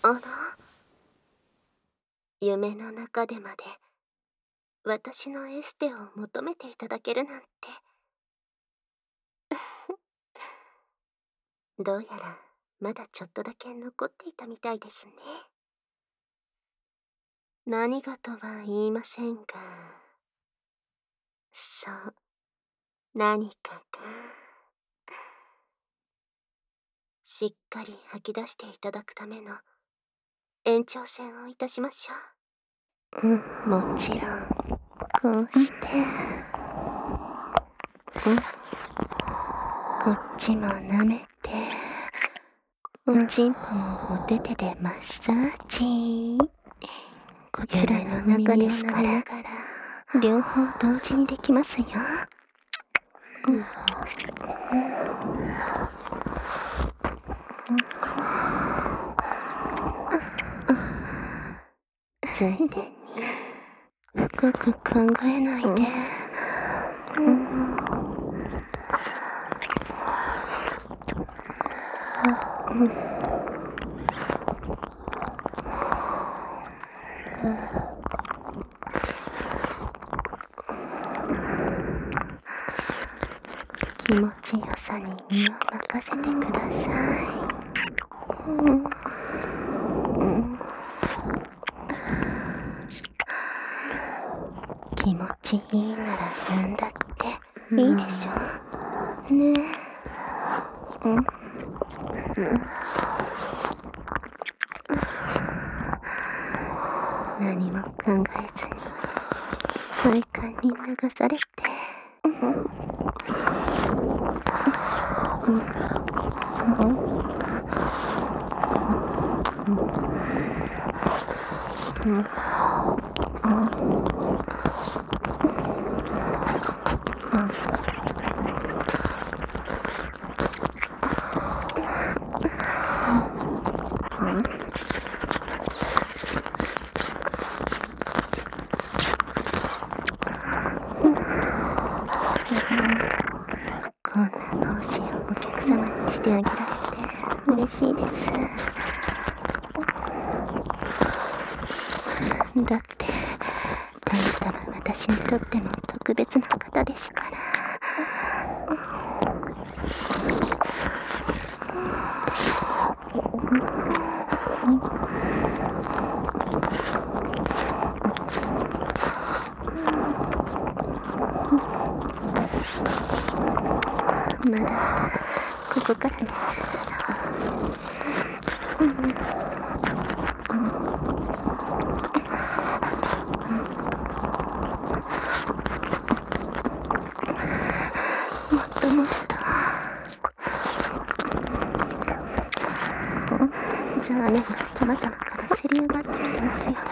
あら、夢の中でまで私のエステを求めていただけるなんて。どうやらまだちょっとだけ残っていたみたいですね。何がとは言いませんが、そう、何かが、しっかり吐き出していただくための延長戦をいたしましょう。もちろん、こうして、こっちも舐めて、おちんぽもお手手でマッサージ。こちらの中ですから、両方同時にできますよ。ついでに、深く考えないで。気持ちよさに身を任せてください。気持ちいいならなんだっていいでしょ。ねえ。何も考えずに快感に流されて。こんな帽子をお客様にしてあげられて嬉しいです。だってあなたは私にとっても特別な方ですから。まだここからです。もっともっと。じゃあね、たまたまからせり上がってきてますよね。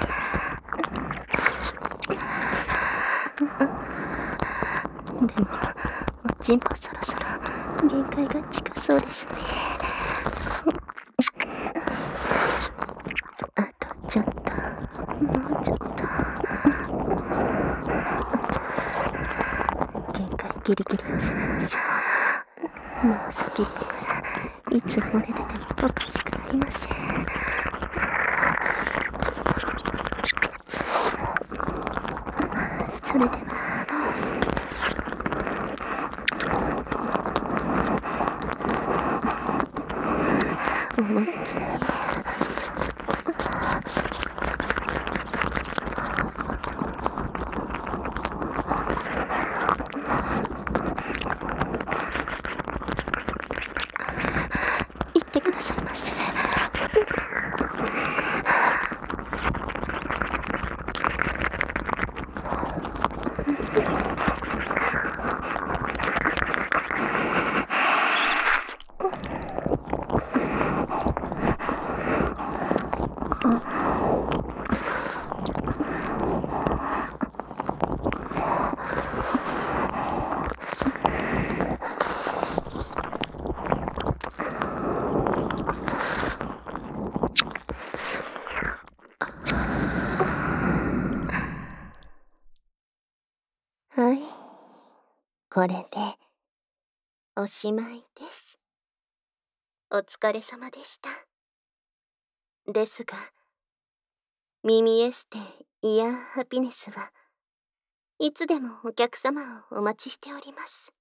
でもおちんぽそろそろ限界が近そうですね。あとちょっと、もうちょっと。限界ギリギリを攻めましょう。もう先っぽからいつ漏れ出てもおかしくありません。それでは思いっきり言ってくださいませ。はい、これでおしまいです。お疲れ様でした。 ですが、耳エステイヤーハピネスはいつでもお客様をお待ちしております。